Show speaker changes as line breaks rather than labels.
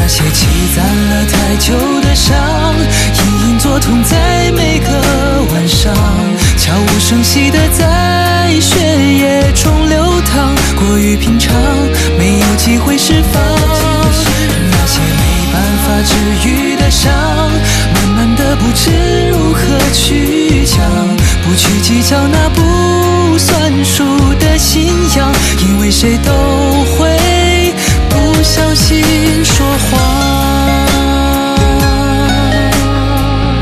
些积攒了太久的伤，隐隐作痛在每个晚上，悄无声息地在血液中流淌，过于平常，没有机会释放。那些没办法治愈的伤，慢慢的不知如何去讲，不去计较那不算数的信仰，因为谁都